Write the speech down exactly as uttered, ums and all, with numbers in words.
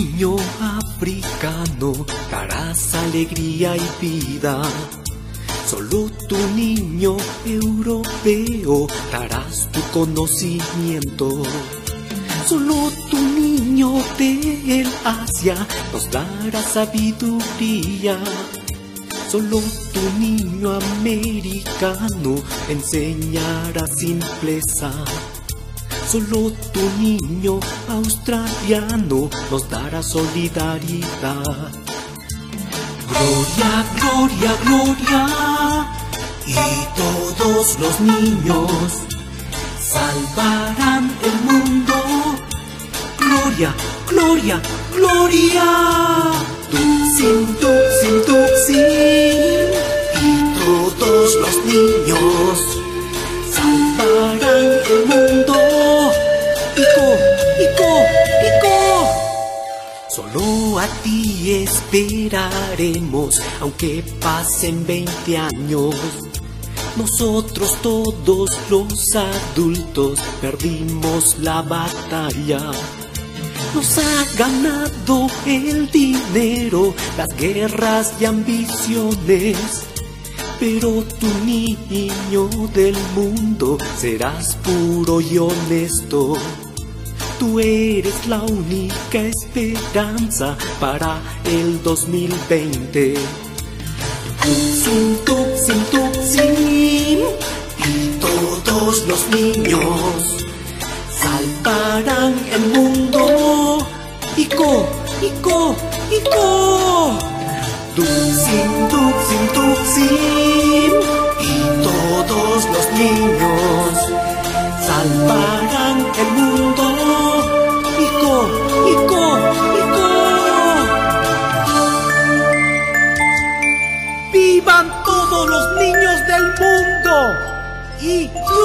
niño africano darás alegría y vida. Solo tu niño europeo darás tu conocimiento. Solo tu niño del Asia nos dará sabiduría. Solo tu niño americano enseñará simpleza. Solo tu niño australiano nos dará solidaridad. Gloria, gloria, gloria, y todos los niños salvarán el mundo. Gloria, gloria, gloria, Tuxin, Tuxin, Tuxin, y todos los niños salvarán el mundo. Ico, Ico, Ico. Solo a ti esperaremos, aunque pasen veinte años. Nosotros todos los adultos perdimos la batalla. Nos ha ganado el dinero, las guerras y ambiciones. Pero tu niño del mundo serás puro y honesto. Tú eres la única esperanza para el dos mil veinte. Tuxin, Tuxin, Tuxin, y todos los niños salvarán el mundo. Ico, Ico, Ico. Tuxin, Tuxin, Tuxin, y todos los niños salvarán el mundo. Ico, Ico, Ico. ¡Vivan todos los niños del mundo! Y